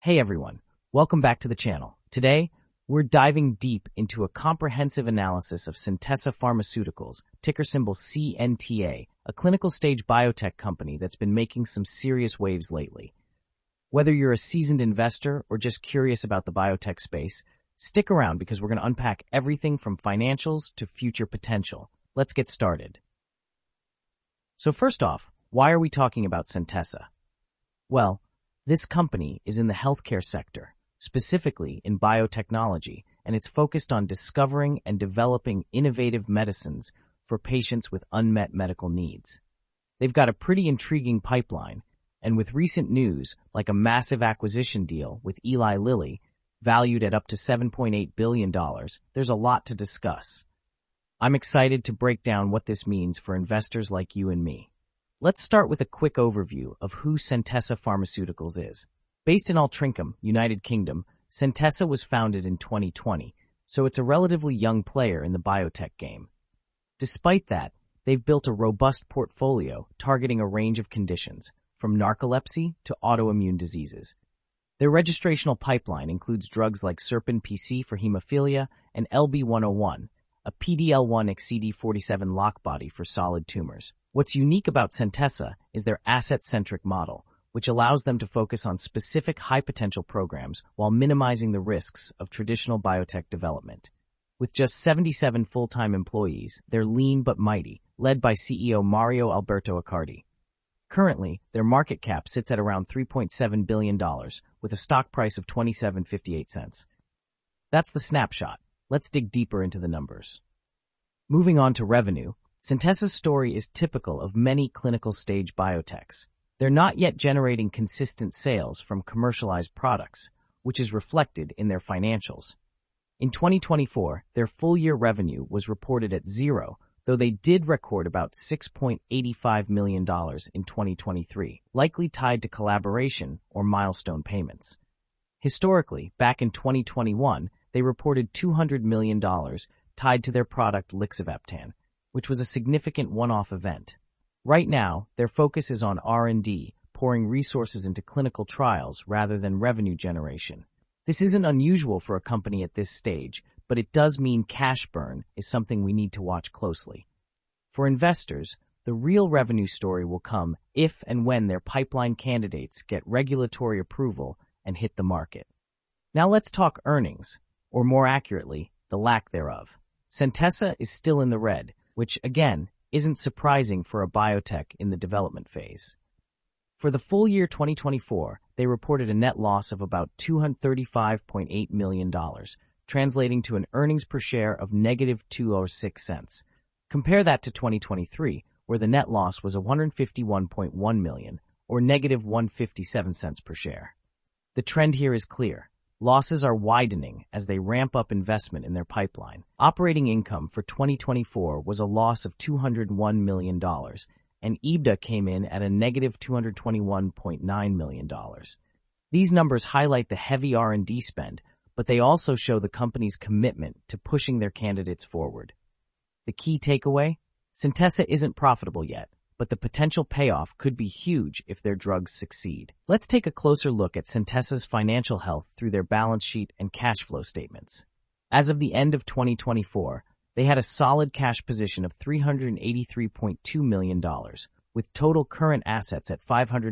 Hey everyone, welcome back to the channel. Today, we're diving deep into a comprehensive analysis of Centessa Pharmaceuticals, ticker symbol CNTA, a clinical stage biotech company that's been making some serious waves lately. Whether you're a seasoned investor or just curious about the biotech space, stick around because we're going to unpack everything from financials to future potential. Let's get started. So first off, why are we talking about Centessa? Well, this company is in the healthcare sector, specifically in biotechnology, and it's focused on discovering and developing innovative medicines for patients with unmet medical needs. They've got a pretty intriguing pipeline, and with recent news, like a massive acquisition deal with Eli Lilly, valued at up to $7.8 billion, there's a lot to discuss. I'm excited to break down what this means for investors like you and me. Let's start with a quick overview of who Centessa Pharmaceuticals is. Based in Altrincham, United Kingdom, Centessa was founded in 2020, so it's a relatively young player in the biotech game. Despite that, they've built a robust portfolio targeting a range of conditions, from narcolepsy to autoimmune diseases. Their registrational pipeline includes drugs like Serpin-PC for hemophilia and LB101, a PD-L1/CD47 lockbody for solid tumors. What's unique about Centessa is their asset-centric model, which allows them to focus on specific high-potential programs while minimizing the risks of traditional biotech development. With just 77 full-time employees, they're lean but mighty, led by CEO Mario Alberto Accardi. Currently, their market cap sits at around $3.7 billion, with a stock price of $27.58. That's the snapshot. Let's dig deeper into the numbers. Moving on to revenue, Centessa's story is typical of many clinical stage biotechs. They're not yet generating consistent sales from commercialized products, which is reflected in their financials. In 2024, their full-year revenue was reported at zero, though they did record about $6.85 million in 2023, likely tied to collaboration or milestone payments. Historically, back in 2021, they reported $200 million tied to their product Lixivaptan, which was a significant one-off event. Right now, their focus is on R&D, pouring resources into clinical trials rather than revenue generation. This isn't unusual for a company at this stage, but it does mean cash burn is something we need to watch closely. For investors, the real revenue story will come if and when their pipeline candidates get regulatory approval and hit the market. Now let's talk earnings, or more accurately, the lack thereof. Centessa is still in the red, which, again, isn't surprising for a biotech in the development phase. For the full year 2024, they reported a net loss of about $235.8 million, translating to an earnings per share of negative 206 cents. Compare that to 2023, where the net loss was $151.1 million, or negative 157 cents per share. The trend here is clear. Losses are widening as they ramp up investment in their pipeline. Operating income for 2024 was a loss of $201 million, and EBITDA came in at a negative $221.9 million. These numbers highlight the heavy R&D spend, but they also show the company's commitment to pushing their candidates forward. The key takeaway? Centessa isn't profitable yet, but the potential payoff could be huge if their drugs succeed. Let's take a closer look at Centessa's financial health through their balance sheet and cash flow statements. As of the end of 2024, they had a solid cash position of $383.2 million, with total current assets at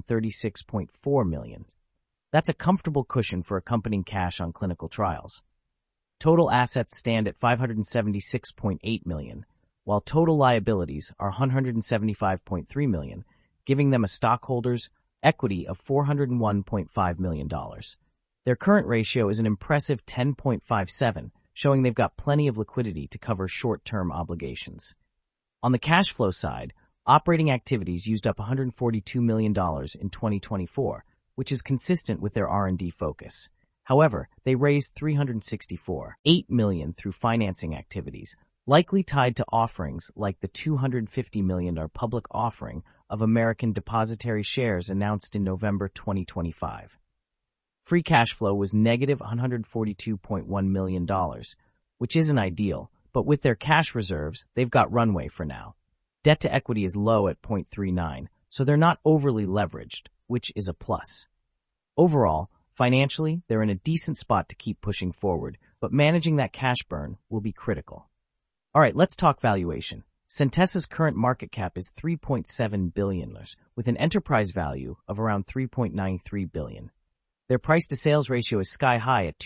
$536.4 million. That's a comfortable cushion for accompanying cash on clinical trials. Total assets stand at $576.8 million, while total liabilities are $175.3 million, giving them a stockholders' equity of $401.5 million. Their current ratio is an impressive 10.57, showing they've got plenty of liquidity to cover short-term obligations. On the cash flow side, operating activities used up $142 million in 2024, which is consistent with their R&D focus. However, they raised $364.8 million through financing activities, likely tied to offerings like the $250 million public offering of American Depositary Shares announced in November 2025. Free cash flow was negative $142.1 million, which isn't ideal, but with their cash reserves, they've got runway for now. Debt to equity is low at 0.39, so they're not overly leveraged, which is a plus. Overall, Financially, they're in a decent spot to keep pushing forward, but managing that cash burn will be critical. All right, let's talk valuation. Centessa's current market cap is $3.7 billion, with an enterprise value of around $3.93 billion. Their price-to-sales ratio is sky-high at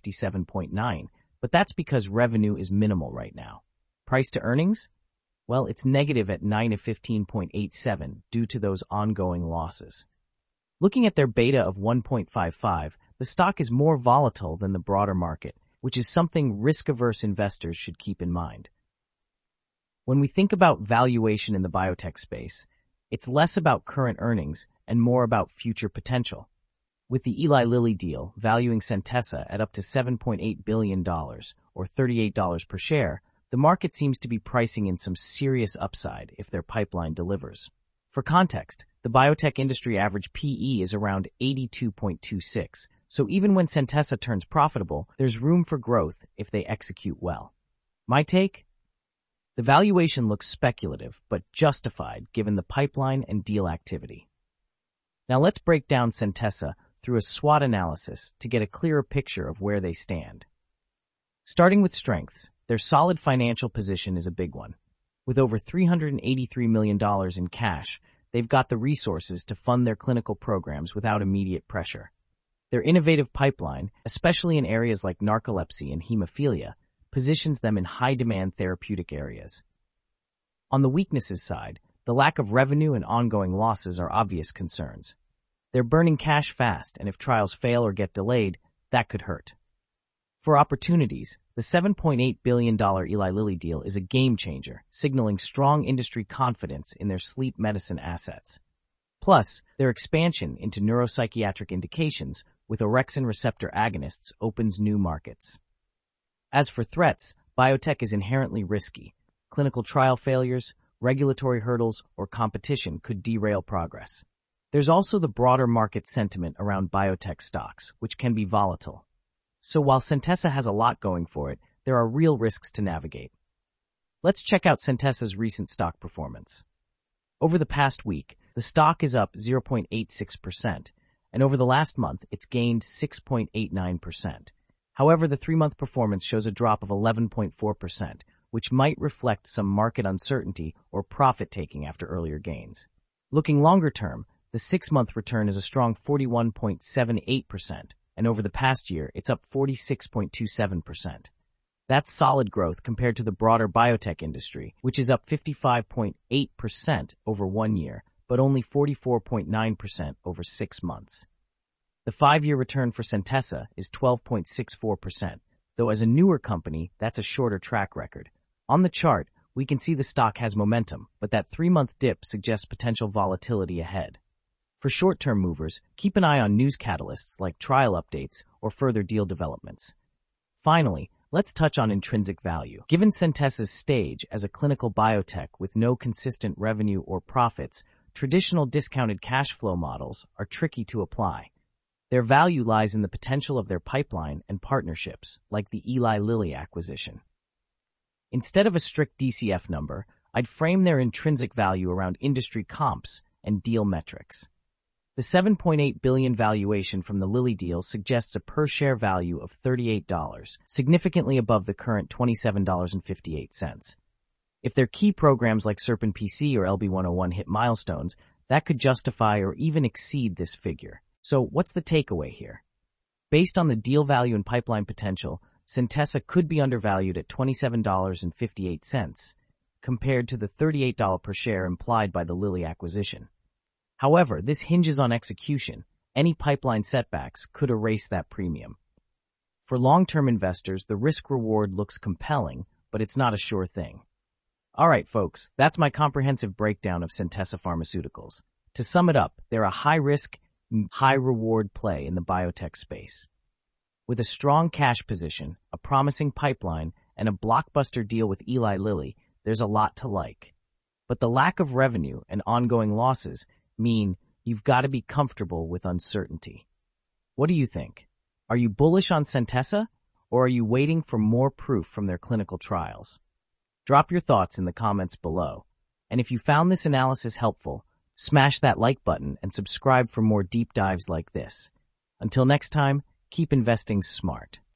257.9, but that's because revenue is minimal right now. Price to earnings? Well, it's negative at 9 of 15.87 due to those ongoing losses. Looking at their beta of 1.55, the stock is more volatile than the broader market, which is something risk-averse investors should keep in mind. When we think about valuation in the biotech space, it's less about current earnings and more about future potential. With the Eli Lilly deal valuing Centessa at up to $7.8 billion, or $38 per share, the market seems to be pricing in some serious upside if their pipeline delivers. For context, the biotech industry average PE is around 82.26, so even when Centessa turns profitable, there's room for growth if they execute well. My take? The valuation looks speculative, but justified given the pipeline and deal activity. Now let's break down Centessa through a SWOT analysis to get a clearer picture of where they stand. Starting with strengths, their solid financial position is a big one. With over $383 million in cash, they've got the resources to fund their clinical programs without immediate pressure. Their innovative pipeline, especially in areas like narcolepsy and hemophilia, positions them in high-demand therapeutic areas. On the weaknesses side, the lack of revenue and ongoing losses are obvious concerns. They're burning cash fast, and if trials fail or get delayed, that could hurt. For opportunities, the $7.8 billion Eli Lilly deal is a game-changer, signaling strong industry confidence in their sleep medicine assets. Plus, their expansion into neuropsychiatric indications with orexin receptor agonists opens new markets. As for threats, biotech is inherently risky. Clinical trial failures, regulatory hurdles, or competition could derail progress. There's also the broader market sentiment around biotech stocks, which can be volatile. So while Centessa has a lot going for it, there are real risks to navigate. Let's check out Centessa's recent stock performance. Over the past week, the stock is up 0.86%, and over the last month, it's gained 6.89%. However, the 3-month performance shows a drop of 11.4%, which might reflect some market uncertainty or profit-taking after earlier gains. Looking longer term, the 6-month return is a strong 41.78%, and over the past year, it's up 46.27%. That's solid growth compared to the broader biotech industry, which is up 55.8% over 1 year, but only 44.9% over 6 months. The 5-year return for Centessa is 12.64%, though as a newer company, that's a shorter track record. On the chart, we can see the stock has momentum, but that 3-month dip suggests potential volatility ahead. For short-term movers, keep an eye on news catalysts like trial updates or further deal developments. Finally, let's touch on intrinsic value. Given Centessa's stage as a clinical biotech with no consistent revenue or profits, traditional discounted cash flow models are tricky to apply. Their value lies in the potential of their pipeline and partnerships, like the Eli Lilly acquisition. Instead of a strict DCF number, I'd frame their intrinsic value around industry comps and deal metrics. The $7.8 billion valuation from the Lilly deal suggests a per-share value of $38, significantly above the current $27.58. If their key programs like SerpinPC or LB101 hit milestones, that could justify or even exceed this figure. So what's the takeaway here? Based on the deal value and pipeline potential, Centessa could be undervalued at $27.58, compared to the $38 per share implied by the Lilly acquisition. However, this hinges on execution. Any pipeline setbacks could erase that premium. For long-term investors, the risk-reward looks compelling, but it's not a sure thing. All right, folks, that's my comprehensive breakdown of Centessa Pharmaceuticals. To sum it up, they're a high-risk, high-reward play in the biotech space. With a strong cash position, a promising pipeline, and a blockbuster deal with Eli Lilly, there's a lot to like. But the lack of revenue and ongoing losses mean you've got to be comfortable with uncertainty. What do you think? Are you bullish on Centessa, or are you waiting for more proof from their clinical trials? Drop your thoughts in the comments below. And if you found this analysis helpful, smash that like button and subscribe for more deep dives like this. Until next time, keep investing smart.